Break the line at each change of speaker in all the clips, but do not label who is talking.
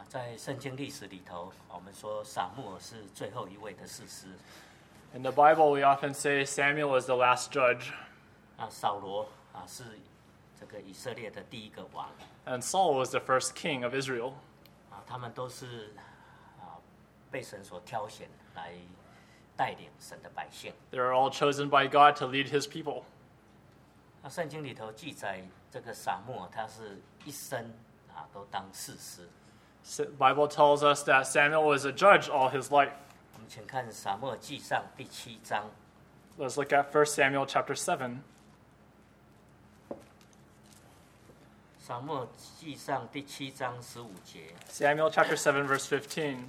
在圣经历史里头，我们说撒母耳是最后一位的士师。
In the Bible, we often say Samuel is the last judge,
扫罗是这个以色列的第一个王。
and Saul was the first king of Israel.
他们都是被神所挑选来带领神的百姓。
They are all chosen by God to lead his people.
圣经里头记载，这个撒母耳他是一生都当士师。
The Bible tells us that Samuel was a judge all his life.
我们请看撒母耳记上第7章。
Let's look at 1 Samuel chapter 7.
撒母耳记上第7章15节。
Samuel chapter 7, verse 15.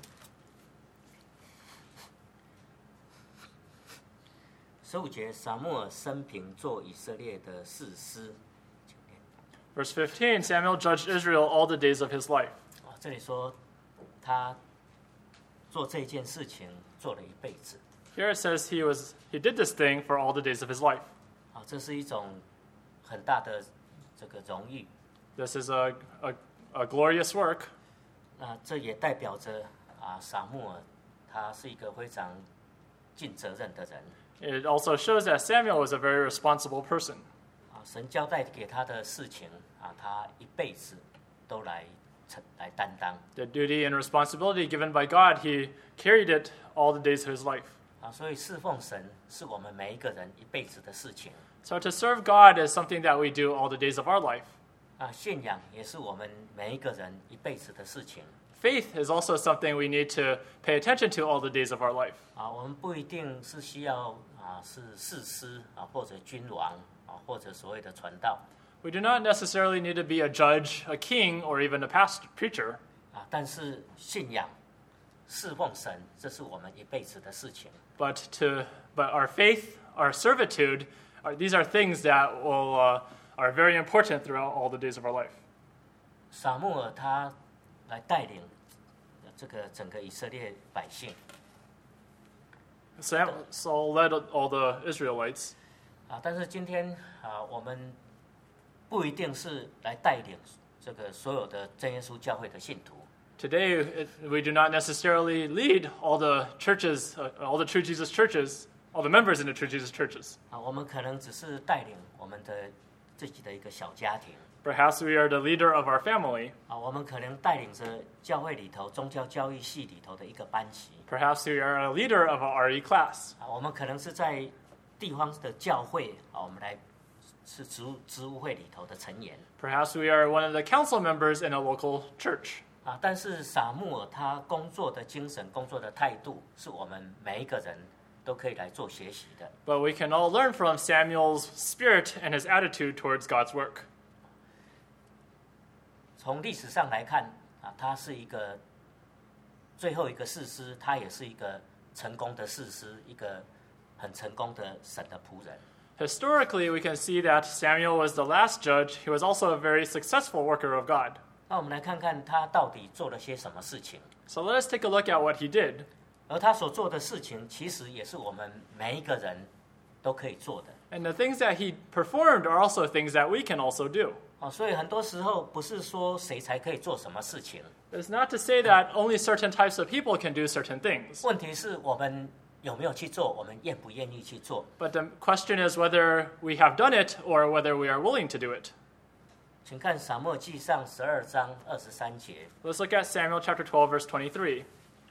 15节，撒母耳生平做以色列的士师。
Verse 15, Samuel judged Israel all the days of his life.
这里说他做这件事情做了一辈子。
Here it says he did this thing for all the days of his life.
这是一种很大的这个荣誉。
This is a glorious work.
这也代表着撒母耳他是一个非常尽责任的人。
It also shows that Samuel was a very responsible person.
神交代给他的事情他一辈子都来担当。
The duty and responsibility given by God, he carried it all the days of his life.
所以侍奉神是我们每一个人一辈子的事情。
So to serve God is something that we do all the days of our life.
信仰也是我们每一个人一辈子的事情。
Faith is also something we need to pay attention to all the days of our life.
我们不一定是需要是士师或者君王或者所谓的传道。
We do not necessarily need to be a judge, a king, or even a preacher.
但是信仰、侍奉神，这是我们一辈子的事情。
But our faith, our servitude, these are things that are very important throughout all the days of our life.
撒母耳他来带领这个整个以色列百姓。
Saul led all the Israelites.
但是今天我们不一定是来带领这个所有的真耶稣教会的信徒。
Today, we do not necessarily lead all the churches, all the True Jesus churches, all the members in the True Jesus churches.
我们可能只是带领我们的自己的一个小家庭。
Perhaps we are the leader of our family.
我们可能带领着教会里头宗教教育系里头的一个班级。
Perhaps we are a leader of our RE class.
我们可能是在地方的教会我们来是职务会里头的成员。
Perhaps we are one of the council members in a local church.
但是撒母耳他工作的精神、工作的态度，是我们每一个人都可以来做学习的。
But we can all learn from Samuel's spirit and his attitude towards God's work.
从历史上来看他是一个最后一个士师，他也是一个成功的士师，一个很成功的神的仆人。
Historically, we can see that Samuel was the last judge. He was also a very successful worker of God.
那我们来看看他到底做了些什么事情。
So let us take a look at what he did.
而他所做的事情，其实也是我们每一个人都可以做的。
And the things that he performed are also things that we can also do.
所以很多时候不是说谁才可以做什么事情。
It's not to say that only certain types of people can do certain things.
问题是我们有没有去做，我们愿不愿意去做。
But the question is whether we have done it or whether we are willing to do it.
请看撒母耳记上12章23节。
Let's look at Samuel chapter 12, verse 23.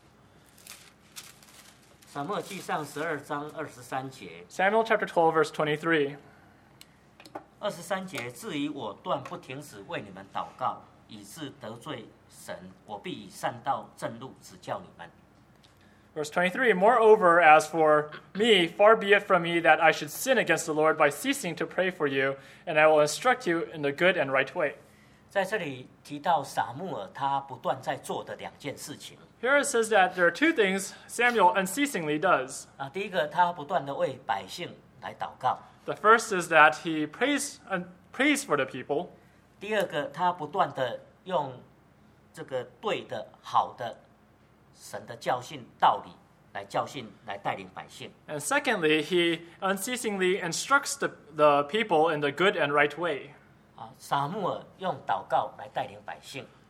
撒母耳记上12章23节。
Samuel chapter 12, verse 23.
23节，至于我断不停止为你们祷告，以致得罪神，我必以善道正路指教你们。
Verse 23, moreover, as for me, far be it from me that I should sin against the Lord by ceasing to pray for you, and I will instruct you in the good and right way.
在这里提到撒母耳他不断在做的两件事情。
Here it says that there are two things Samuel unceasingly does.
第一个，他不断的为百姓来祷告。
The first is that he prays for the people.
第二个，他不断的用这个对的、好的神的教训道理来教训、来带领百姓。
And secondly, he unceasingly instructs the people in the good and right way.
撒母耳用祷告来带领百姓。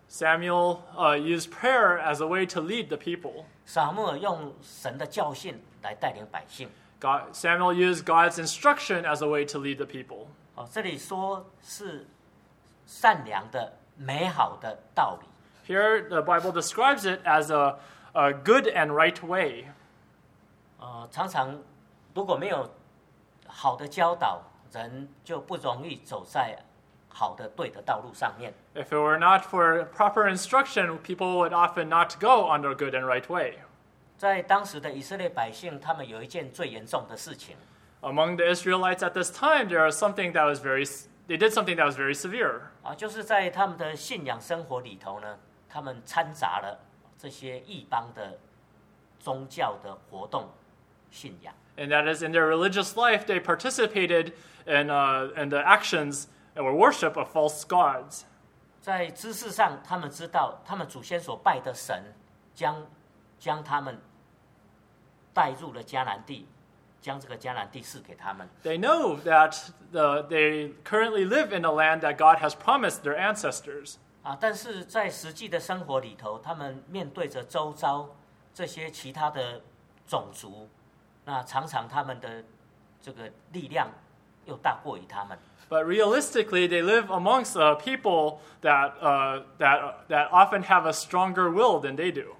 Samuel used prayer as a way to lead the people.
撒母耳用神的教训来带领百姓。
Samuel used God's instruction as a way to lead the people.
这里说是善良的、美好的道理。
Here, the Bible describes it as a good and right way.
常常如果没有好的教导，人就不容易走在好的对的道路上面。
If it were not for proper instruction, people would often not go on the good and right way.
在当时的以色列百姓，他们有一件最严重的事情。
Among the Israelites at this time, they did something that was very severe.
就是在他们的信仰生活里头呢，他们掺杂了这些异邦的宗教的活动、信仰。
And that is, in their religious life, they participated in the actions or worship of false gods.
在知识上，他们知道他们祖先所拜的神将他们带入了迦南地，将这个迦南地赐给他们。
They know that they currently live in a land that God has promised their ancestors.
但是在实际的生活里头，他们面对着周遭这些其他的种族，那常常他们的这个力量又大过于他们。
But realistically, they live amongst people that often have a stronger will than they do.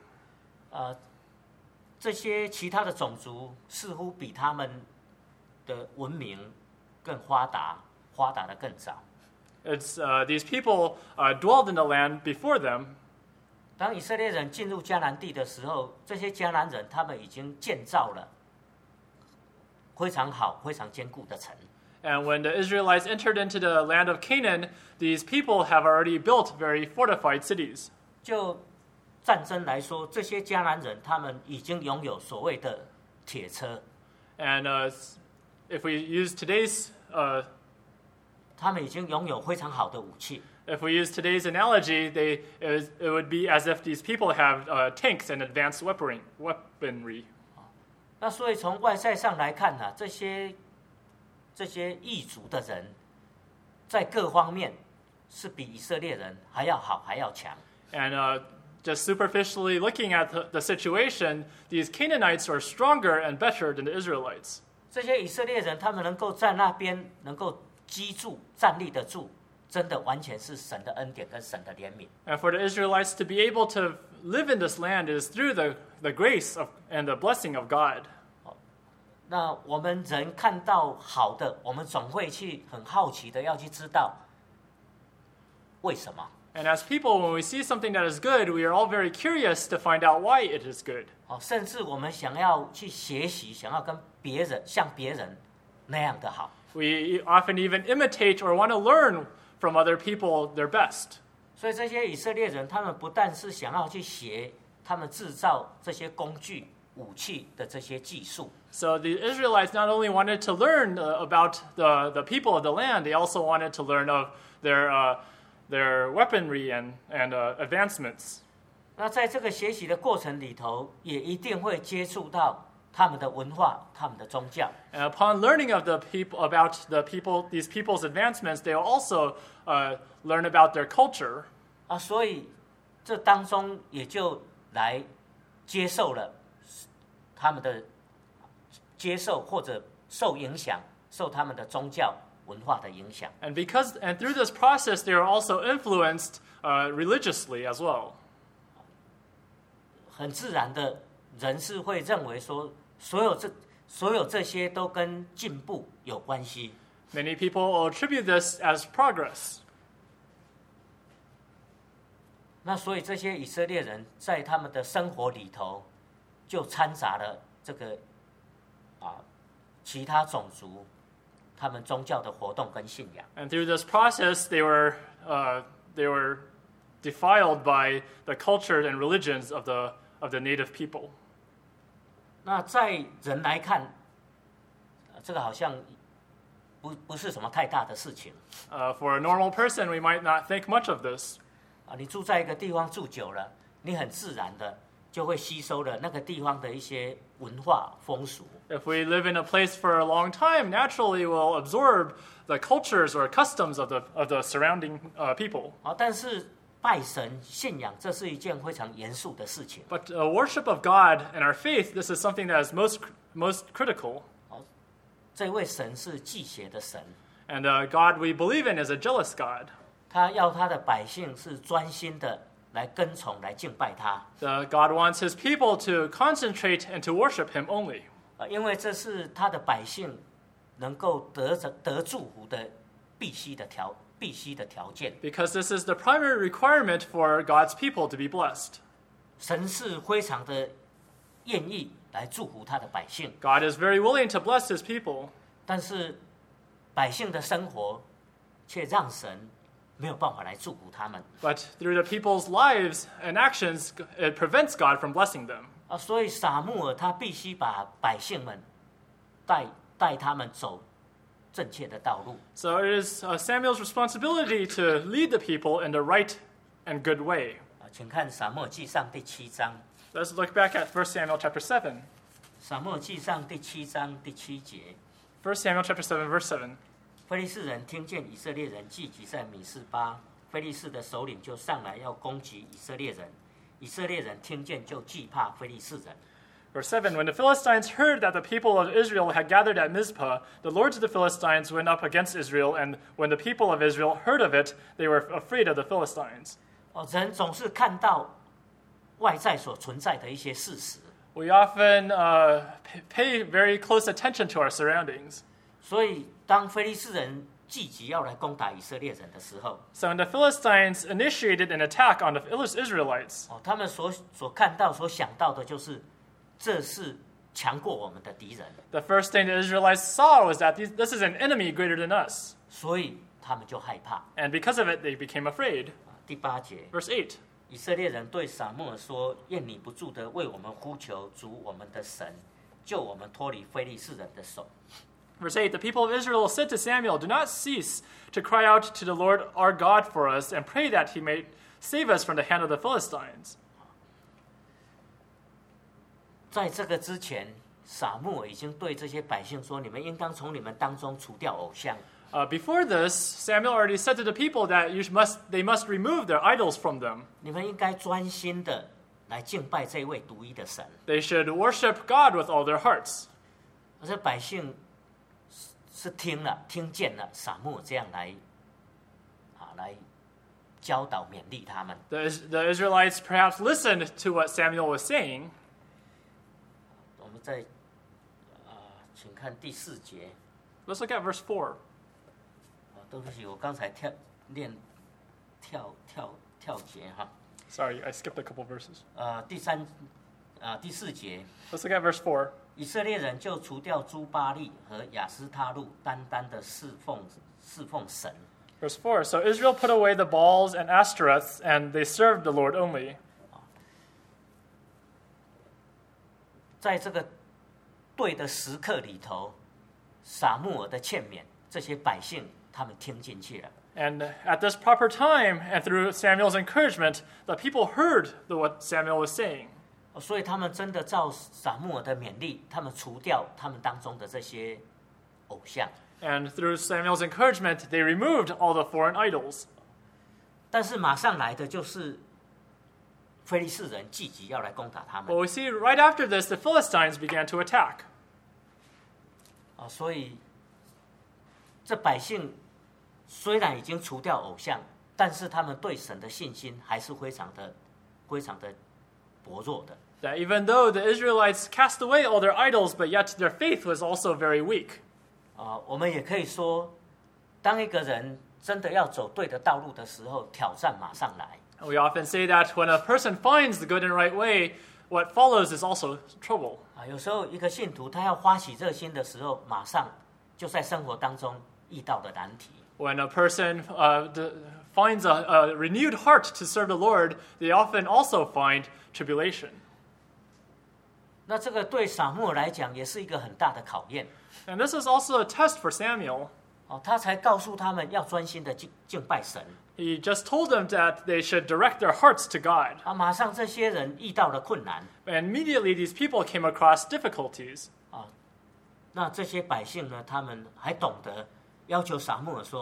这些其他的种族似乎比他们的文明更发达的更早。
It's these people dwelled in the land before them.
当以色列人进入迦南地的时候，这些迦南人他们已经建造了非常好、非常坚固的城。
And when the Israelites entered into the land of Canaan, these people have already built very fortified cities.
就战争来说，这些迦南人他们已经拥有所谓的铁车。
And if we use today's
他们已经拥有非常好的武器。
If we use today's analogy, it would be as if these people have tanks and advanced weaponry.
那所以从外在上来看呢，这些异族的人，在各方面是比以色列人还要好，还要强。
And just superficially looking at the situation, these Canaanites are stronger and better than the Israelites.
这些以色列人，他们能够在那边能够居住、站立得住，真的完全是神的恩典跟神的怜悯。
And for the Israelites to be able to live in this land is through the grace and the blessing of God.
那我们人看到好的，我们总会去很好奇的要去知道为什么。
And as people, when we see something that is good, we are all very curious to find out why it is good.
甚至我们想要去学习，想要跟别人像别人那样的好。
We often even imitate or want to learn from other people their best.
所以这些以色列人，他们不但是想要去学他们制造这些工具、武器的这些技术。
So the Israelites not only wanted to learn about the people of the land, they also wanted to learn of their weaponry and advancements.
那在这个学习的过程里头，也一定会接触到他们的文化、他们的宗教。
And upon learning of these people's advancements, they will also learn about their culture.
所以这当中也就来接受了他们的接受或者受影响，受他们的宗教文化的影响。
And through this process, they are also influenced religiously as well.
很自然的，人是会认为说，所有这些都跟进步有关系。
Many people will attribute this as progress.
那所以这些以色列人在他们的生活里头，就掺杂了这个其他种族他们宗教的活动跟信仰。
And through this process, they were defiled by the culture and religions of the native people.
那在人来看，这个好像不是什么太大的事情。
For a normal person, we might not think much of this.
你住在一个地方住久了，你很自然的就会吸收了那个地方的一些文化风俗。
If we live in a place for a long time, naturally we'll absorb the cultures or customs of the surrounding people.
但是拜神信仰，这是一件非常严肃的事情。
But worship of God and our faith, this is something that is most critical.
这位神是忌邪的神，
And God we believe in is a jealous God.
他要他的百姓是专心的来跟从、来敬拜他。
God wants his people to concentrate and to worship him only.
因为这是他的百姓能够得祝福的必须的条件。
Because this is the primary requirement for God's people to be blessed.
神是非常的愿意来祝福他的百姓，
God is very willing to bless his people.
但是百姓的生活却让神没有办法来祝福他们。
But through the people's lives and actions, it prevents God from blessing them.
所以撒母耳他必须把百姓们带他们走正确的道路。
So it is Samuel's responsibility to lead the people in the right and good way.
请看撒母耳记上第7章。
Let's look back at 1 Samuel chapter 7.
撒母耳记上第7章第7节，
1 Samuel chapter 7, verse 7.
非利士人听见以色列人聚集在米示巴，非利士的首领就上来要攻击以色列人。以色列人听见就惧怕非利士人。
Verse 7, When the Philistines heard that the people of Israel had gathered at Mizpah, the lords of the Philistines went up against Israel, and when the people of Israel heard of it, they were afraid of the Philistines.
人总是看到外在所存在的一些事实，
We often pay very close attention to our surroundings.
所以当非利士人聚集要来攻打以色列人的时候，
So when the Philistines initiated an attack on the Israelites,
他们所看到、所想到的就是，这是强过我们的敌人，
the first thing the Israelites saw was that this is an enemy greater than us.
所以他们就害怕。
And because of it, they became afraid.
第8节，
Verse 8,
以色列人对撒母耳说：“愿你不住的为我们呼求主我们的神，救我们脱离非利士人的手。”
Verse 8, The people of Israel said to Samuel, Do not cease to cry out to the Lord our God for us, and pray that he may save us from the hand of the Philistines.
在这个之前，撒母耳已经对这些百姓说：“你们应当从你们当中除掉偶像。”
Before this, Samuel already said to the people that they must remove their idols from them.
你们应该专心的来敬拜这位独一的神。
They should worship God with all their hearts.
而这百姓是听见了撒母耳这样来教导勉励他们。
The Israelites perhaps listened to what Samuel was saying.
我们再请看第4节。
Let's look at verse 4.
对不起，我刚才跳节哈。
Sorry, I skipped a couple verses.
第4节，
Let's look at verse 4.
以色列人就除掉诸巴力和亚斯他路，单单的侍奉神。
Verse 4. So Israel put away the Baals and Ashtoreths, and they served the Lord only.
在这个对的时刻里头，撒母耳的劝勉，这些百姓他们听进去了。
And at this proper time, and through Samuel's encouragement, the people heard what Samuel was saying.
所以他们真的照撒母耳的勉励，他们除掉他们当中的这些偶像。
And through Samuel's encouragement, they removed all the foreign idols.
但是马上来的就是非利士人聚集要来攻打他们。
Well, we see right after this, the Philistines began to attack.
所以这百姓虽然已经除掉偶像，但是他们对神的信心还是非常的薄弱的。
That even though the Israelites cast away all their idols, but yet their faith was also very weak.
我们也可以说，当一个人真的要走对的道路的时候，挑战马上来。
We often say that when a person finds the good and right way, what follows is also trouble.
有时候一个信徒他要发起热心的时候，马上就在生活当中遇到的难题。
When a person finds a renewed heart to serve the Lord, they often also find tribulation.
那这个对撒母耳来讲也是一个很大的考验。
And this is also a test for Samuel.
他才告诉他们要专心的敬拜神。
He just told them that they should direct their hearts to God.
马上这些人遇到了困难。
And immediately these people came across difficulties.
那这些百姓呢，他们还懂得要求撒母耳说：“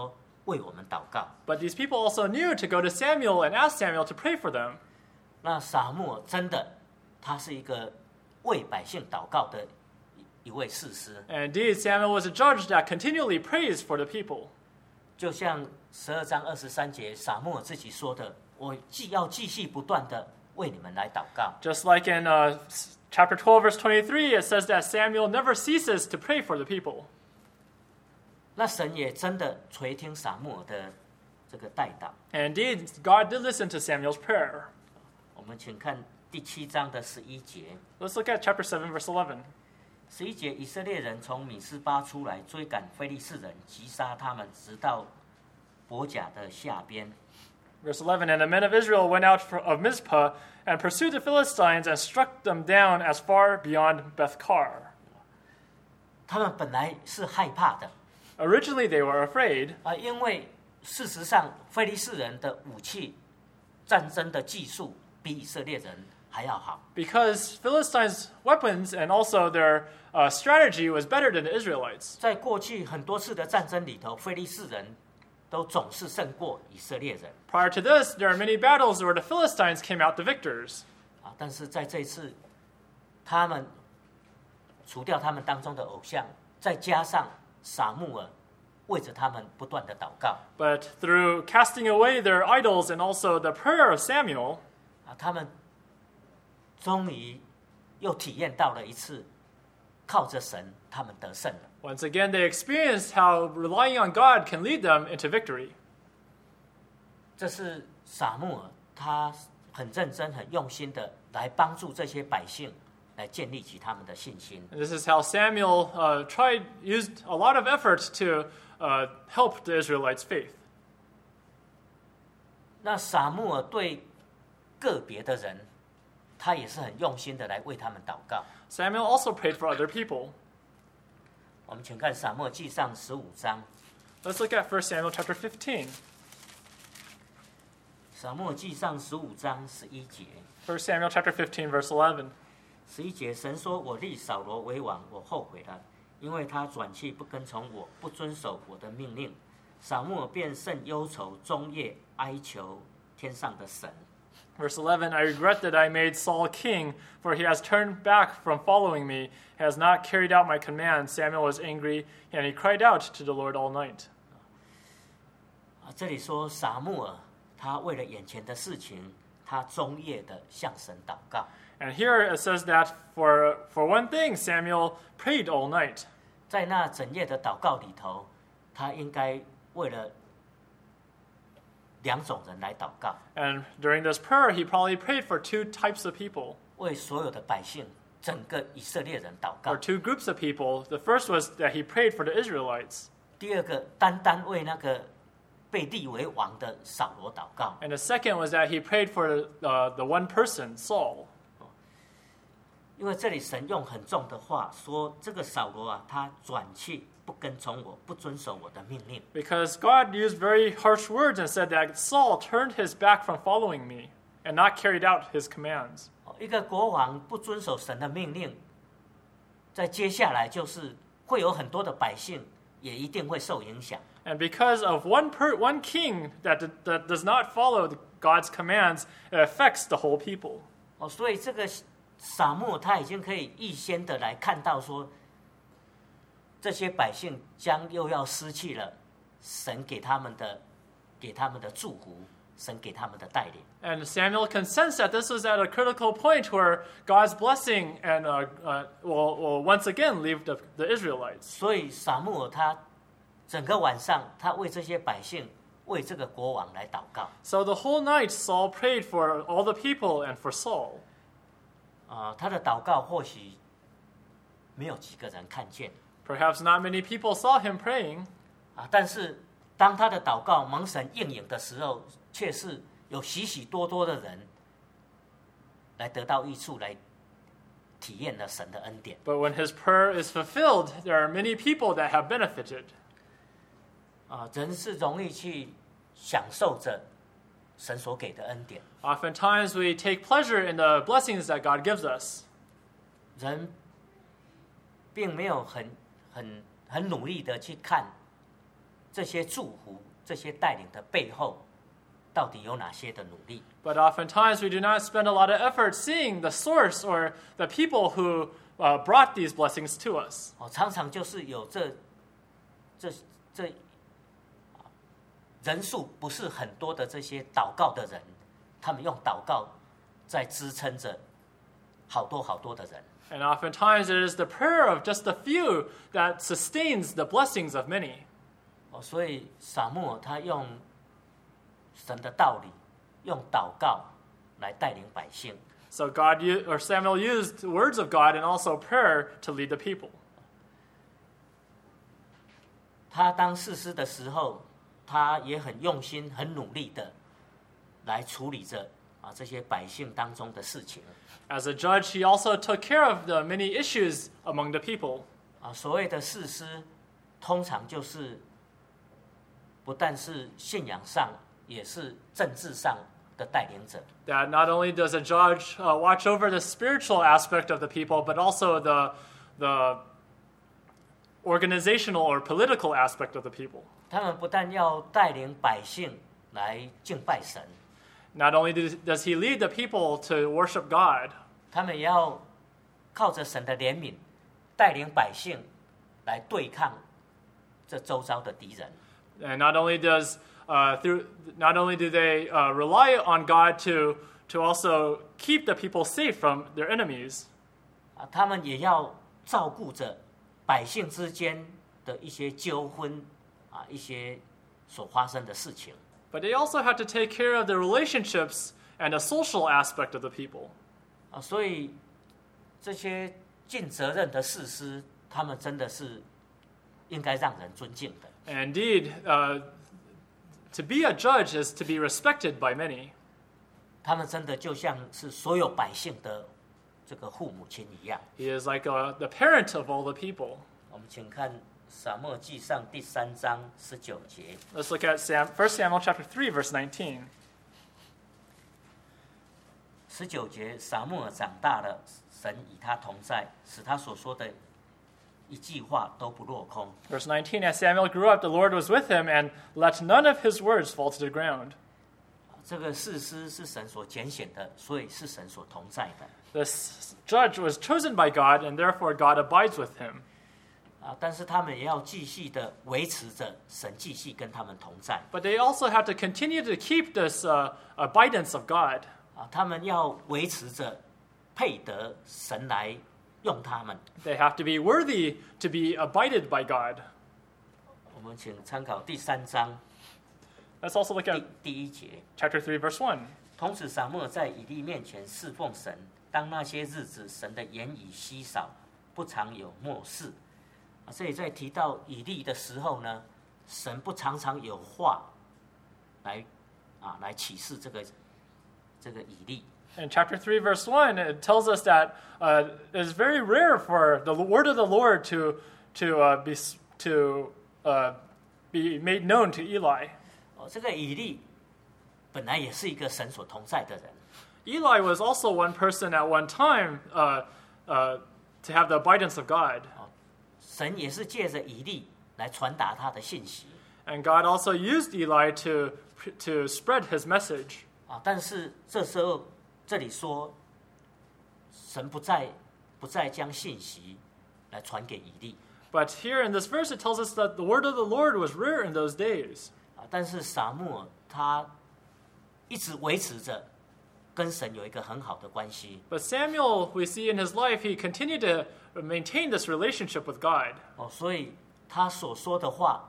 为我们祷告。
But these people also knew to go to Samuel and ask Samuel to pray for them.
那撒母耳真的，他是一个为百姓祷告的一位士师，
And indeed, Samuel was a judge that continually prays for the people.
就像12章23节撒母耳自己说的：“我要继续不断的为你们来祷告。”
Just like in chapter 12, verse 23, it says that Samuel never ceases to pray for the people.
那神也真的垂听撒母耳的这个代祷。
And indeed, God did listen to Samuel's prayer.
我们请看第7章的11节。
Let's look at chapter 7, verse 11.
11节，以色列人从米斯巴出来，追赶非利士人，击杀他们，直到伯甲的下边。
Verse 11, And the men of Israel went out of Mizpah and pursued the Philistines and struck them down as far beyond Beth-kar.
他们本来是害怕的
Originally, they were afraid
因为事实上非利士人的武器、战争的技术比以色列人还要好。
because Philistines' weapons and also their strategy was better than the Israelites.
在过去很多次的战争里头，非利士人都总是胜过以色列人
Prior to this, there are many battles where the Philistines came out the victors.
但是在这一次，他们除掉他们当中的偶像，再加上撒母耳为着他们不断的祷告
But through casting away their idols and also the prayer of Samuel,
他们终于又体验到了一次靠着神他们得胜了。
once again they experienced how relying on God can lead them into victory.
这是撒母耳他很认真、很用心的来帮助这些百姓，来建立起他们的信心。
And this is how Samuel used a lot of effort to help the Israelites' faith.
那撒母耳对个别的人，他也是很用心的来为他们祷告。
Samuel also prayed for other people.
我们请看撒母耳记上15章，
Let's look at 1 Samuel chapter 15.
撒母耳记上15章11节。
1 Samuel chapter 15, verse 11.
11节，神说：“我立扫罗为王，我后悔了，因为他转去不跟从我，不遵守我的命令。”撒母耳便甚忧愁，终夜哀求天上的神。
Verse 11, I regret that I made Saul king, for he has turned back from following me, has not carried out my command. Samuel was angry, and he cried out to the Lord all night.
这里说撒母耳他为了眼前的事情，他终夜的向神祷告。
And here it says that for one thing, Samuel prayed all night.
在那整夜的祷告里头，他应该为了2种人来祷告，
And during this prayer, he probably prayed for two types of people,
为所有的百姓，整个以色列人祷
or
告。
two groups of people. The first was that he prayed for the Israelites.
第二个，单单为那个被立为王的扫罗祷告。
And the second was that he prayed for the one person, Saul.
因为这里神用很重的话说，这个扫罗啊，他转去不跟从我，不遵守我的命令。
Because God used very harsh words and said that Saul turned his back from following me and not carried out his commands.
一个国王不遵守神的命令，在接下来就是会有很多的百姓也一定会受影响。
And because of one king that does not follow God's commands, it affects the whole people.
所以这个撒母耳他已经可以预先的来看到说，这些百姓将又要失去了神给他们的祝福，神给他们的带领。
And Samuel can sense that this was at a critical point where God's blessing and will once again leave the Israelites.
所以撒母耳他整个晚上，他为这些百姓，为这个国王来祷告。
So the whole night Saul prayed for all the people and for Saul.
他的祷告或许没有几个人看见
Perhaps not many people saw him praying,
但是当他的祷告蒙神应允的时候，却是有许许多多的人来得到益处，来体验了神的恩典。
but when his prayer is fulfilled, there are many people that have benefited.
人是容易去享受着神所给的恩典，
Oftentimes we take pleasure in the blessings that God gives us.
人并没有很努力的去看这些祝福这些带领的背后到底有哪些的努力。
But oftentimes we do not spend a lot of effort seeing the source or the people who brought these blessings to us.
常常就是有这人数不是很多的这些祷告的人，他们用祷告在支撑着好多好多的人。
And oftentimes it is the prayer of just a few that sustains the blessings of many.
所以撒母耳他用神的道理，用祷告来带领百姓。
So Samuel used the words of God and also prayer to lead the people.
他当士师的时候，他也很用心、很努力的来处理着这些百姓当中的事情。
As a judge, he also took care of the many issues among the people.
所谓的士师，通常就是不但是信仰上，也是政治上的带领者。
That not only does a judge watch over the spiritual aspect of the people, but also the organizational or political aspect of the people.
他们不但要带领百姓来敬拜神，
Not only does he lead the people to worship God,
他们也要靠着神的怜悯，带领百姓来对抗这周遭的敌人。
and not only do they rely on God to also keep the people safe from their enemies,
他们也要照顾着百姓之间的一些纠纷一些所发生的事情。
but they also have to take care of the relationships and the social aspect of the people.
所以这些尽责任的士师，他们真的是应该让人尊敬的。
And indeed, to be a judge is to be respected by many.
他们真的就像是所有百姓的这个父母亲一样。
He is like the parent of all the people.
我们请看撒母耳记上第3章19节。
Let's look at 1 Samuel chapter 3, verse 19.
19节，撒母耳长大了，神与他同在，使他所说的一句话都不落空。
Verse 19, as Samuel grew up, the Lord was with him and let none of his words fall to the ground.
这个士师是神所拣选的，所以是神所同在的。
This judge was chosen by God, and therefore God abides with him.
但是他们也要继续的维持着神继续跟他们同在。
But they also have to continue to keep this abidance of God.
他们要维持着配得神来用他们。
They have to be worthy to be abided by God.
我们请参考第3章
Let's also look at
第1节。
chapter 3, verse 1.
同时，撒母耳在以利面前侍奉神。当那些日子，神的言语稀少，不常有默示。这里在提到以利的时候呢，神不常常有话来启示这个以利。
In chapter 3, verse 1, it tells us that it is very rare for the word of the Lord to be made known to Eli.
这个以利本来也是一个神所同在的人。
Eli was also one person at one time to have the abidance of God.
神也是借着以利来传达他的信息。
And God also used Eli to spread his message.
但是这时候这里说，神不再将信息来传给以利。
But here in this verse, it tells us that the word of the Lord was rare in those days.
但是撒母耳他一直维持着跟神有一个很好的关系。
But Samuel, we see in his life, he continued to maintain this relationship with God.
所以他所说的话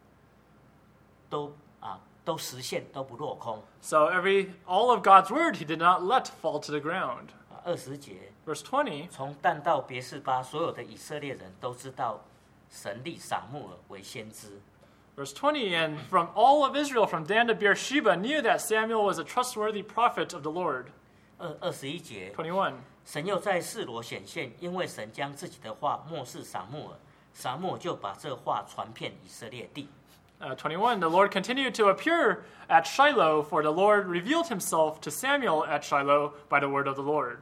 都实现，都不落空。
So all of God's word, he did not let fall to the ground.
20节，
Verse 20,
从但到别是巴，所有的以色列人都知道神立撒母耳为先知。
verse 20, and from all of Israel, from Dan to Beersheba, knew that Samuel was a trustworthy prophet of the Lord.
21节，
21,
神又在示罗显现，因为神将自己的话默示撒母耳，撒母耳就把这话传遍以色列地。
21, the Lord continued to appear at Shiloh, for the Lord revealed himself to Samuel at Shiloh by the word of the Lord.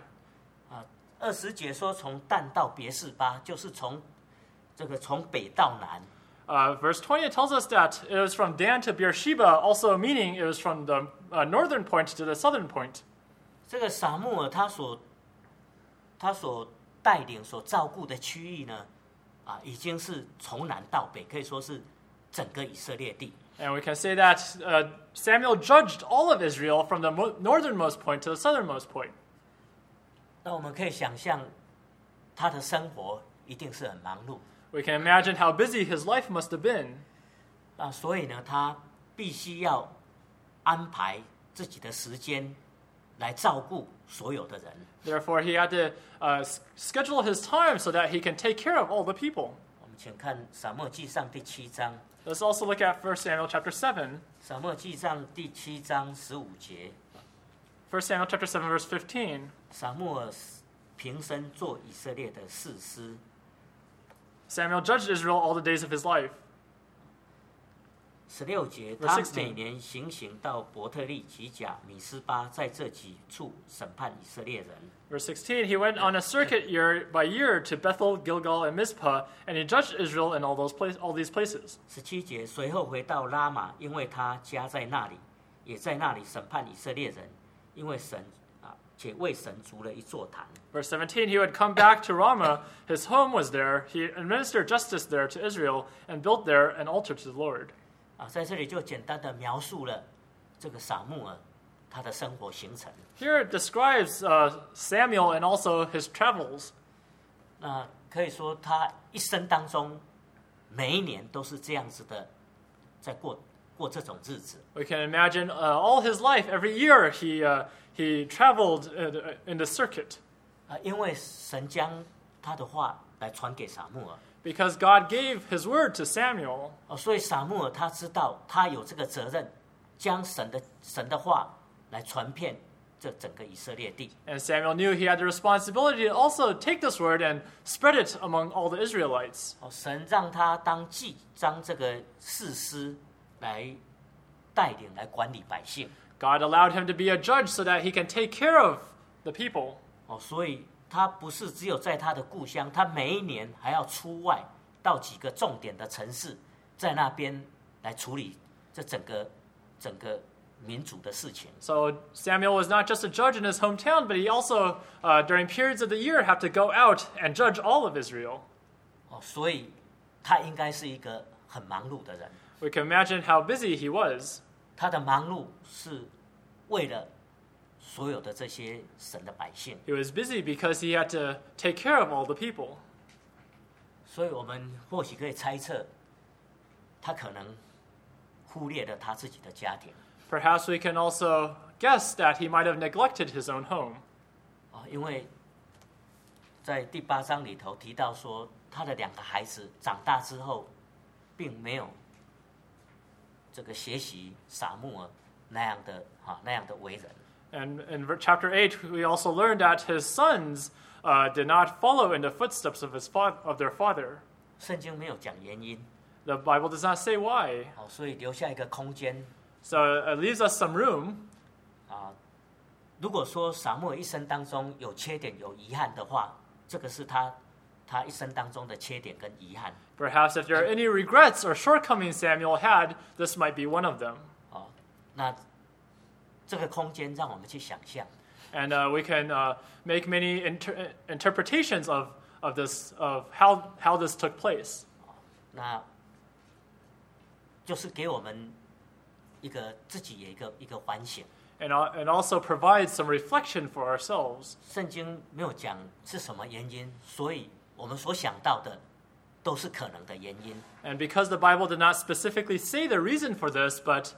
20节说从但到别是巴，就是从北到南，
Verse 20 tells us that it was from Dan to Beersheba, also meaning it was from the northern point to the southern point.
这个撒母耳他所带领、所照顾的区域呢，已经是从南到北，可以说是整个以色列地。
And we can say that Samuel judged all of Israel from the northernmost point to the southernmost point.
那我们可以想象，他的生活一定是很忙碌。
We can imagine how busy his life must have been.
所以呢，他必须要安排自己的时间来照顾所有的人。
Therefore, he had to schedule his time so that he can take care of all the people.
我们请看撒母耳记上第7章。
Let's also look at 1 Samuel chapter 7.
撒母耳记上第7章15节。
1 Samuel chapter 7, verse 15.
撒母耳平生做以色列的士师。
Samuel judged Israel all the days of his life.
16节，
Verse
他
16.
每年行到伯特利、吉甲、米斯巴，在这几处审判以色列人。
Verse 16, he went on a circuit year by year to Bethel, Gilgal, and Mizpah, and he judged Israel in all these places.
17节，随后回到拉玛，因为他家在那里，也在那里审判以色列人，因为神且为神筑了一座坛。
Verse 17, he would come back to Ramah. His home was there. He administered justice there to Israel and built there an altar to the Lord.
在这里就简单的描述了这个撒母耳他的生活行程。
Here it describes Samuel and also his travels.
那可以说他一生当中每一年都是这样子的，在过这种日子。
We can imagine all his life, every year he traveled in the circuit
因为神将他的话来传给撒母耳。
because God gave his word to Samuel.
所以撒母耳他知道他有这个责任，将神的话来传遍这整个以色列地。
And Samuel knew he had the responsibility to also take this word and spread it among all the Israelites.
神让他当祭将这个士师来带领来管理百姓。
God allowed him to be a judge so that he can take care of the people.
所以他不是只有在他的故乡，他每一年还要出外到几个重点的城市，在那边来处理这整个民族的事情。
So Samuel was not just a judge in his hometown, but he also, during periods of the year, had to go out and judge all of Israel.
所以他应该是一个很忙碌的人。
We can imagine how busy he was.
他的忙碌是为了所有的这些神的百姓。
He was busy because he had to take care of all the people.
所以我们或许可以猜测，他可能忽略了他自己的家庭。
Perhaps we can also guess that he might have neglected his own home.
因为在第8章里头提到说，他的2个孩子长大之后，并没有这个学习撒母耳那样的为人。
And in chapter 8, we also learned that his sons did not follow in the footsteps of their father.
圣经没有讲原因，
The Bible does not say why.
所以留下一个空间。
So it leaves us some room.
如果说撒母耳一生当中有缺点、有遗憾的话，这个是他一生当中的缺点跟遗憾。
Perhaps if there are any regrets or shortcomings Samuel had, this might be one of them.
那这个空间让我们去想象。
And we can make many interpretations of this, of how this took place.
那就是给我们自己一个反省。
And also provide some reflection for ourselves.
圣经没有讲是什么原因，所以我们所想到的都是可能的原因。
And because the Bible did not specifically say the reason for this, but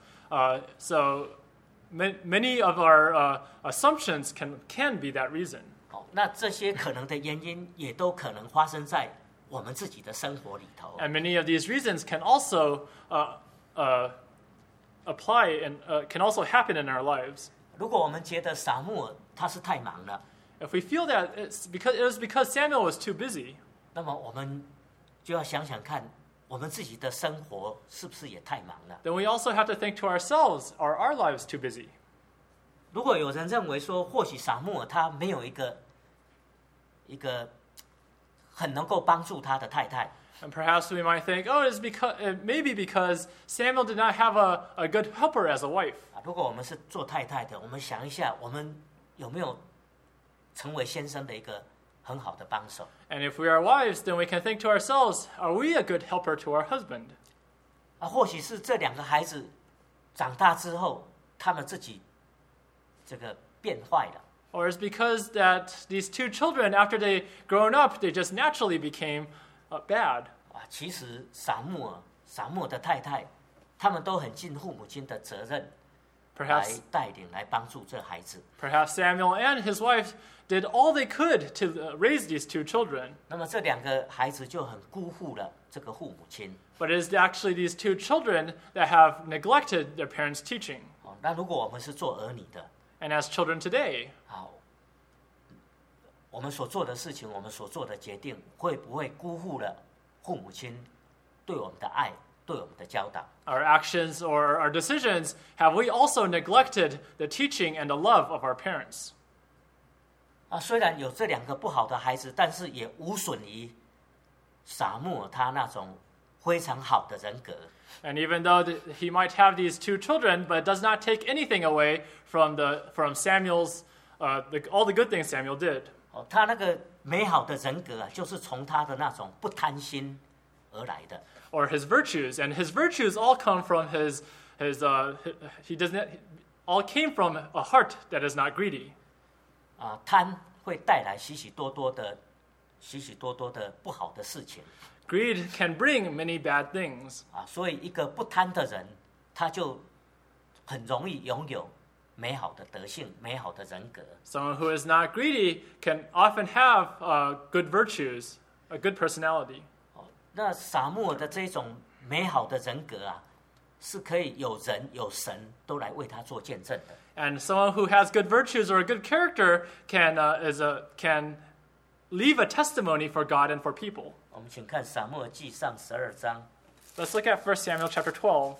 so many of our assumptions can be that reason.
那这些可能的原因也都可能发生在我们自己的生活里头。
And many of these reasons can also apply and can also happen in our lives.
如果我们觉得撒母耳他是太忙了，
If we feel that it was because Samuel was too busy,
那么我们就要想想看，我们自己的生活是不是也太忙了？
then we also have to think to ourselves, are our lives too busy?
如果有人认为说，或许撒母耳他没有一个很能够帮助他的太太，
And perhaps we might think, oh, maybe because Samuel did not have a good helper as a wife.
如果我们是做太太的，我们想一下，我们有没有成为先生的一个很好的帮手？
And if we are wives, then we can think to ourselves, are we a good helper to our husband?
或许是这两个孩子长大之后，他们自己这个变坏了。
Or is because that these two children, after they grown up, they just naturally became bad?
其实撒母耳的太太，他们都很尽父母亲的责任，来带领、来帮助这孩子。
Perhaps Samuel and his wife did all they could to raise these two children.
那么这两个孩子就很辜负了这个父母亲。
But it is actually these two children that have neglected their parents' teaching.
那如果我们是做儿女的，
And as children today,
我们所做的事情，我们所做的决定，会不会辜负了父母亲对我们的爱，对我们的教导？
our actions or our decisions, have we also neglected the teaching and the love of our parents?
虽然有这两个不好的孩子，但是也无损于撒母耳他那种非常好的人格。
And even though he might have these two children, but it does not take anything away from Samuel's all the good things Samuel did.
他那个美好的人格就是从他的那种不贪心而来的。
Or his virtues, and his virtues all come from all came from a heart that is not greedy.
贪会带来许许多多的不好的事情。
Greed can bring many bad things.
所以一个不贪的人，他就很容易拥有美好的德性、美好的人格。
Someone who is not greedy can often have good virtues, a good personality.
那撒母耳的这种美好的人格是可以有人有神都来为他做见证的。
And someone who has good virtues or a good character can leave a testimony for God and for people.
我们请看撒母耳记上12章。
Let's look at 1 Samuel chapter 12.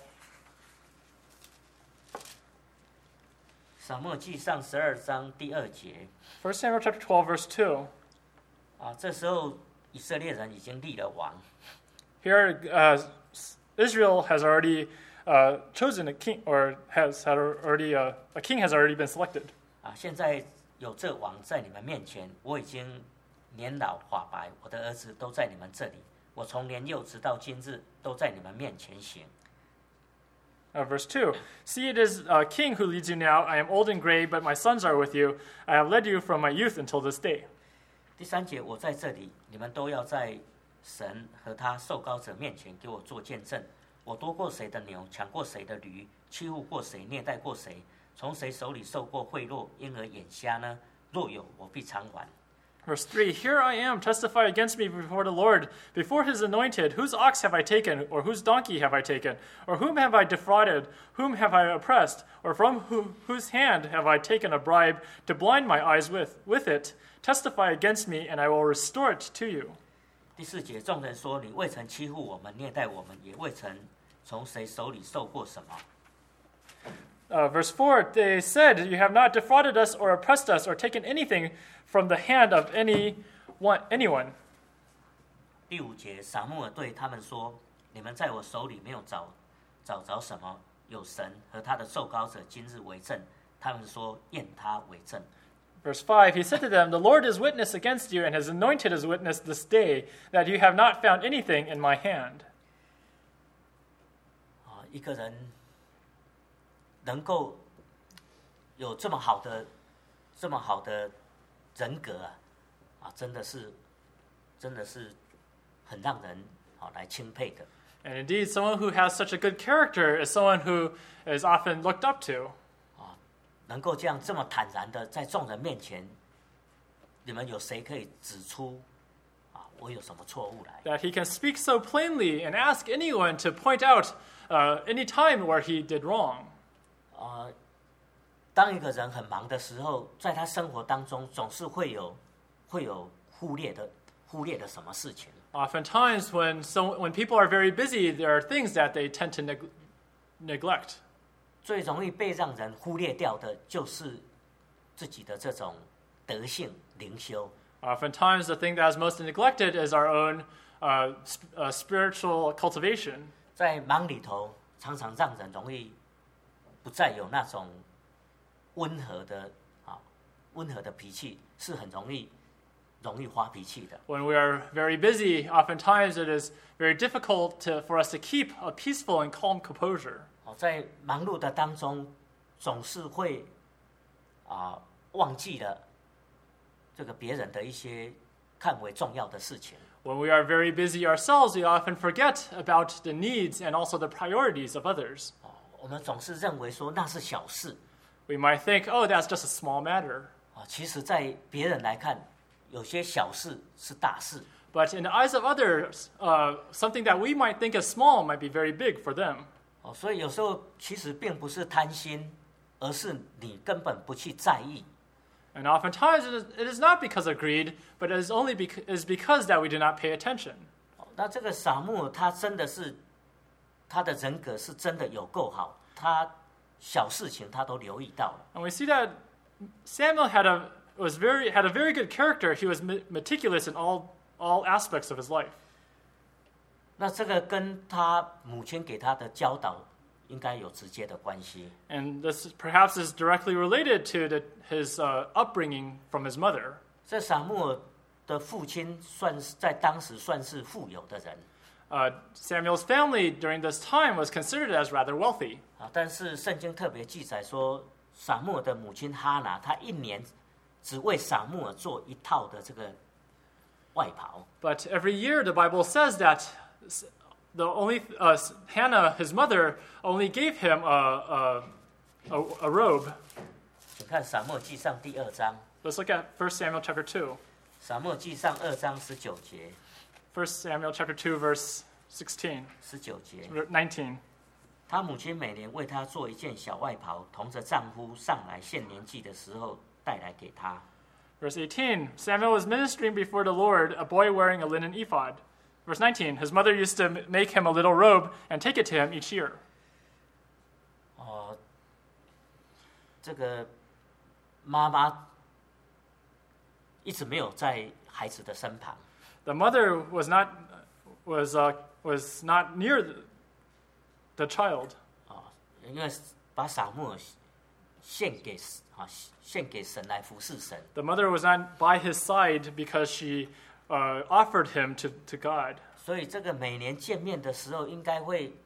撒母耳记上12章第2节。
1 Samuel chapter 12, verse 2.
这时候以色列人已经立了王。
Here, Israel has already chosen a king, or a king has already been selected.
现在有这王在你们面前，我已经年老发白，我的儿子都在你们这里，我从年幼直到今日都在你们面前行。
Verse 2, See, it is a king who leads you now. I am old and gray, but my sons are with you. I have led you from my youth until this day.
第3节，我在这里，你们都要在神和他受膏者面前给我做见证。我夺过谁的牛，抢过谁的驴，欺负过谁，虐待过谁，从谁手里受过贿赂，因而眼瞎呢？若有，我必偿还。
Verse 3, Here I am, testify against me before the Lord, before his anointed. Whose ox have I taken, or whose donkey have I taken? Or whom have I defrauded? Whom have I oppressed? Or from whose hand have I taken a bribe to blind my eyes with it? Testify against me, and I will restore it to you.
第4节，众人说：“你未曾欺负我们，虐待我们，也未曾从谁手里受过什么。”
Verse 4, they said, You have not defrauded us or oppressed us or taken anything from the hand of anyone.
第5节，撒母耳对他们说：“你们在我手里没有找着什么，有神和他的受膏者今日为证。”他们说：“验他为证。”
Verse 5, he said to them, The Lord is witness against you, and has anointed as witness this day, that you have not found anything in my hand.
一个人能够有这么好的人格真的是很让人来钦佩的。
And indeed, someone who has such a good character is someone who is often looked up to.
能够这样这么坦然的在众人面前，你们有谁可以指出我有什么错误来？
That he can speak so plainly and ask anyone to point out any time where he did wrong.
当一个人很忙的时候，在他生活当中总是会有忽略的什么事情。
Oftentimes, when people are very busy, there are things that they tend to neglect.
最容易被让人忽略掉的就是自己的这种德性灵修。
Oftentimes, the thing that is most neglected is our own spiritual cultivation.
在忙里头，常常让人容易不再有那种温和的脾气，是很容易发脾气的。
When we are very busy, oftentimes it is very difficult for us to keep a peaceful and calm composure.
在忙碌的当中，总是会忘记了这个别人的一些看为重要的事情。
When we are very busy ourselves, we often forget about the needs and also the priorities of others.
我们总是认为说那是小事。
We might think, oh, that's just a small matter.
其实，在别人来看，有些小事是大事。
But in the eyes of others, something that we might think is small might be very big for them.
所以有时候其实并不是贪心，而是你根本不去在意。
And oftentimes it is not because of greed, but it is only because that we do not pay attention.
那这个撒母耳他真的是他的人格是真的有够好，他小事情他都留意到了。
And we see that Samuel had a very good character. He was meticulous in all aspects of his life.
那这个跟他母亲给他的教导应该有直接的关系。
And this perhaps is directly related to his upbringing from his mother.
这撒母耳的父亲在当时算是富有的人。
Samuel's family during this time was considered as rather wealthy.
但是圣经特别记载说，撒母耳的母亲哈拿，她一年只为撒母耳做一套的这个外袍。
But every year the Bible says that Hannah, his mother, only gave him a robe.
请看撒母耳记上第2章。
Let's look at 1 Samuel chapter 2.
撒母耳记上2章19节。
1 Samuel chapter 2 verse 16.
19节。
19.
他母亲每年为他做一件小外袍，同着丈夫上来献年祭的时候带来给他。
Verse 18. Samuel was ministering before the Lord, a boy wearing a linen ephod. Verse 19. His mother used to make him a little robe and take it to him each year.
这个妈妈一直没有在孩子的身旁。
The mother was not near the child.
因为把撒母耳献给神来服侍神。
The mother was not by his side because she offered him to God.
所以这个每年见面的时候，应该会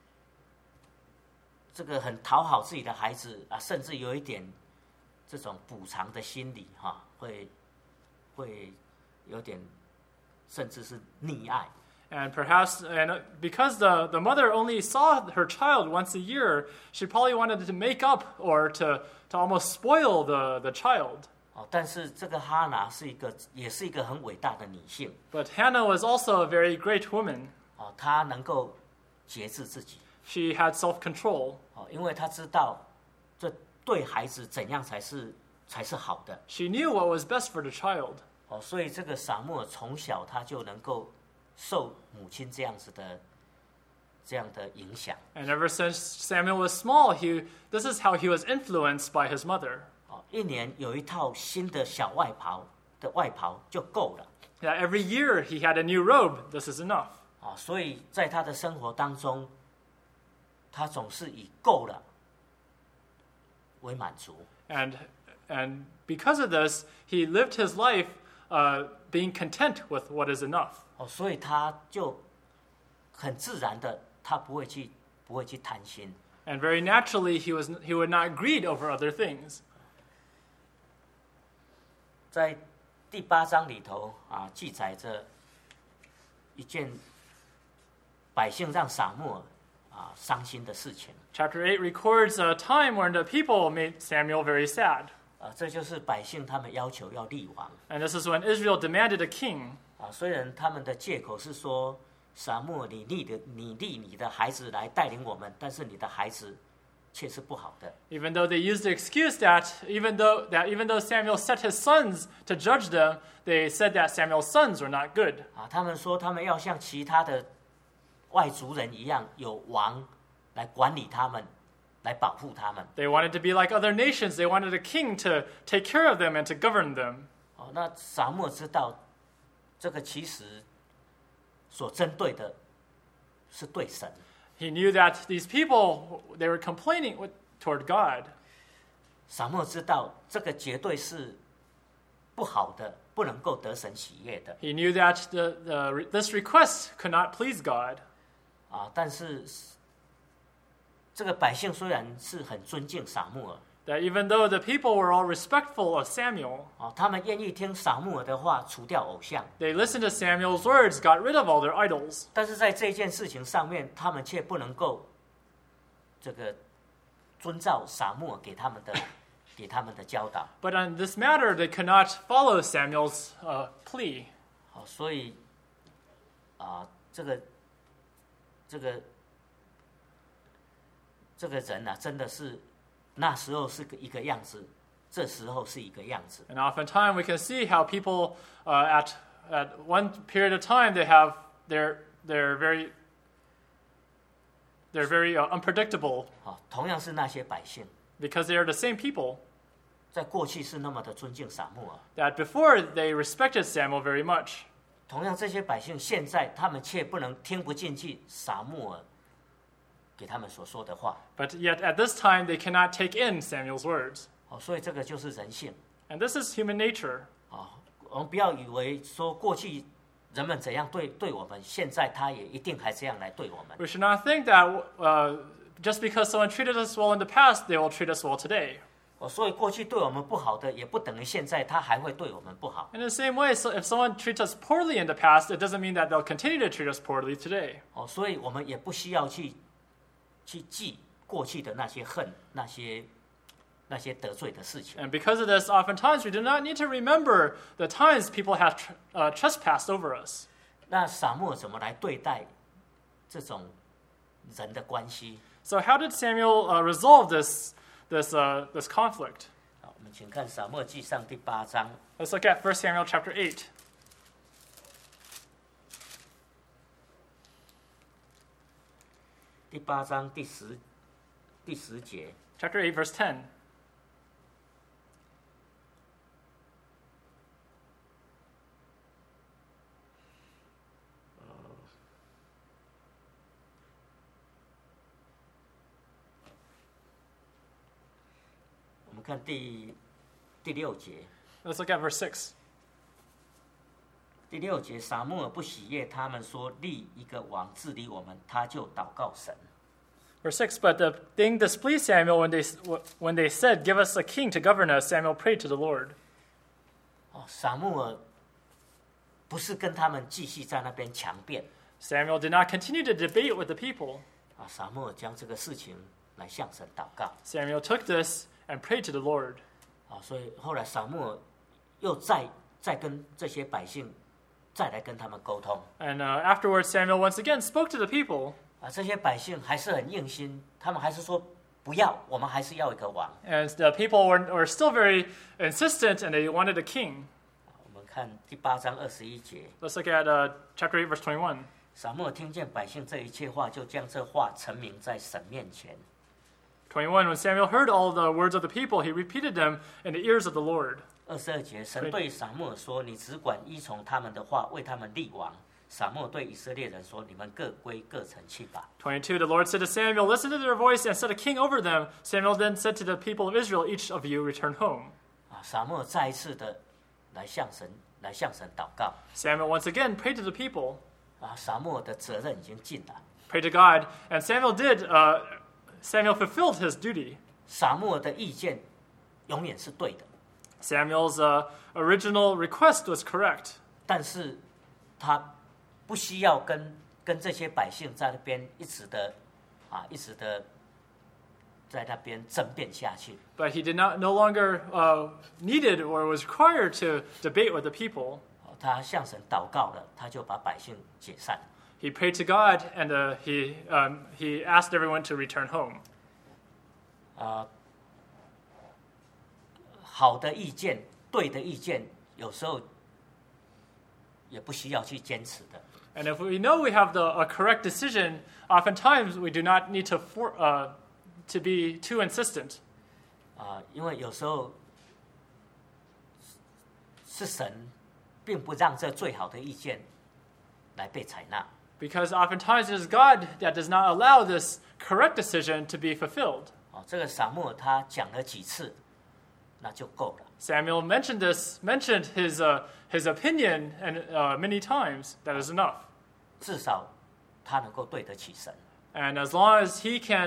这个很讨好自己的孩子甚至有一点这种补偿的心理会有点甚至是溺爱。
And because the mother only saw her child once a year, she probably wanted to make up or to almost spoil the child.
但是这个哈拿也是一个很伟大的女性。
But Hannah was also a very great woman.
她能够节制自己。
She had self-control.
因为她知道这对孩子怎样才是好的。
She knew what was best for the child.
所以这个撒母耳从小他就能够受母亲这样的影响。
And ever since Samuel was small, this is how he was influenced by his mother.
一年有一套新的小外袍就够了。
Yeah, every year he had a new robe. This is enough.
所以在他的生活当中，他总是以够了为满足。
And because of this, he lived his life being content with what is enough.
所以他就很自然的，他不会去贪心。
And very naturally, he would not greed over other things.
在第8章里头记载着一件百姓让撒母耳伤心的事情。
Chapter 8 records a time when the people made Samuel very sad.
这就是百姓他们要求要立王。
And this is when Israel demanded a king.
虽然他们的借口是说，撒母耳你立你的孩子来带领我们，但是你的孩子却是不好的。
Even though they used the excuse that even though Samuel set his sons to judge them, they said that Samuel's sons were not good.
他们说他们要像其他的外族人一样，有王来管理他们，来保护他们。
They wanted to be like other nations. They wanted a king to take care of them and to govern them.
那撒母耳知道，这个其实所针对的是对神。
He knew that these people, they were complaining toward God.
撒母耳知道这个绝对是不好的，不能够得神喜悦的。
He knew that this request could not please God.
但是这个百姓虽然是很尊敬撒母耳，
That even though the people were all respectful of Samuel,
他们愿意听撒母耳的话，除掉偶像。
they listened to Samuel's words, got rid of all their idols.
但是在这件事情上面，他们却不能够这个遵照撒母耳给他们的教导。
But on this matter, they could not follow Samuel's plea.
所以这个人啊，真的是那时候是一个样子，这时候是一个样子。
And oftentimes we can see how people at one period of time they're very unpredictable
同样是那些百姓，
because they are the same people
在过去是那么的尊敬撒母耳，
that before they respected Samuel very much.
同样这些百姓现在他们却不能听不进去撒母耳给他们所说的话。
But yet at this time they cannot take in Samuel's words.
所以这个就是人性。
And this is human nature.
我们不要以为说过去人们怎样对我们，现在他也一定还这样来对我们。
We should not think that just because someone treated us well in the past, they will treat us well today.
所以过去对我们不好的，也不等于现在他还会对我们不好。
In the same way, so if someone treats us poorly in the past, it doesn't mean that they'll continue to treat us poorly today.
所以我们也不需要去记过去的那些恨，那些得罪的事情。
And because of this, oftentimes we do not need to remember the times people have trespassed over us.
那撒母耳怎么来对待这种人的关系？
So how did Samuel resolve this conflict?
我们请看撒母耳记上第8章。
Let's look at 1 Samuel chapter 8.
第8章第10节。
Chapter 8, verse 10.
我们看第6节。
Let's look at verse 6.
第6节，撒母耳不喜悦他们说立一个王治理我们，他就祷告神。
Verse 6, but the thing displeased Samuel when they said, give us a king to govern us, Samuel prayed to the Lord.
撒母耳不是跟他们继续在那边强辩，
Samuel did not continue to debate with the people.
撒母耳将这个事情来向神祷告。
Samuel took this and prayed to the Lord.
所以后来撒母耳又再跟这些百姓再来跟他们沟通。
And afterwards, Samuel once again spoke to the people.
这些百姓还是很硬心，他们还是说不要，我们还是要一个王。
And the people were still very insistent, and they wanted a king.
我们看第8章21节。
Let's look at chapter 8, verse 21.
撒母耳听见百姓这一切话，就将这话陈明在神面前。
21, when Samuel heard all the words of the people, he repeated them in the ears of the Lord.
22节，神对撒母耳说：“你只管依从他们的话，为他们立王。”撒母耳对以色列人说：“你们各归各城去吧。”
22, the Lord said to Samuel, listen to their voice and set a king over them. Samuel then said to the people of Israel, each of you return home.
撒母耳再一次的来向神祷告。
Samuel once again prayed to the people,
撒母耳的责任已经尽了。
prayed to God, and Samuel fulfilled his duty.
撒母耳的意见永远是对的，
Samuel's original request was correct,
但是他不需要跟这些百姓在那边一直的在那边争辩下去。
but he did not no longer needed or was required to debate with the people.
他向神祷告了，他就把百姓解散。
He prayed to God, and he asked everyone to return home.
好的意见、对的意见，有时候也不需要去坚持的。
And if we know we have a correct decision, oftentimes we do not need to be too insistent.
因为有时候是神并不让这最好的意见来被采纳。
Because oftentimes it is God that does not allow this correct decision to be fulfilled.
这个撒母耳他讲了几次，那就够了。
Samuel mentioned his opinion and many times. That is enough.
至少他能够对得起神。
And as long as he can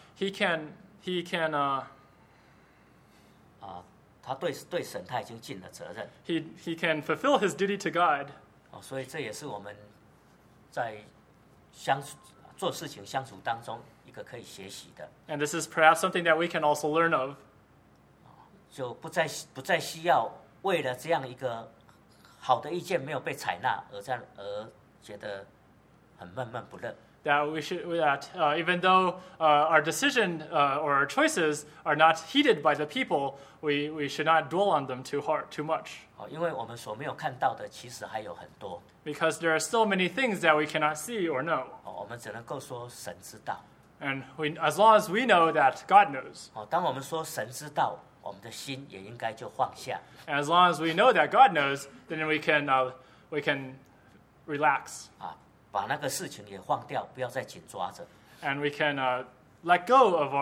他对神他已经尽了责任。
he can fulfill his duty to God.
所以这也是我们在做事情相处当中一个可以学习的。
And this is perhaps something that we can also learn of.
就不再需要为了这样一个好的意见没有被采纳而觉得很闷闷不乐。
That even though our decision or our choices are not heeded by the people, we should not dwell on them too much.
因为我们所没有看到的其实还有很多。
Because there are still many things that we cannot see or know.
我们只能够说神知道。
And as long as we know that God knows.
当我们说神知道，我们的心也应该就放下。
And as long as we know that God knows, then we can relax.
把那个事情也放掉，不要再紧抓着。
And we can let go of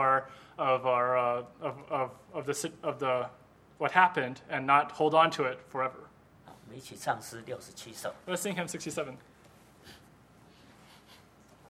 what happened and not hold on to it forever.
我们一起唱诗67首。
Let's sing hymn 67.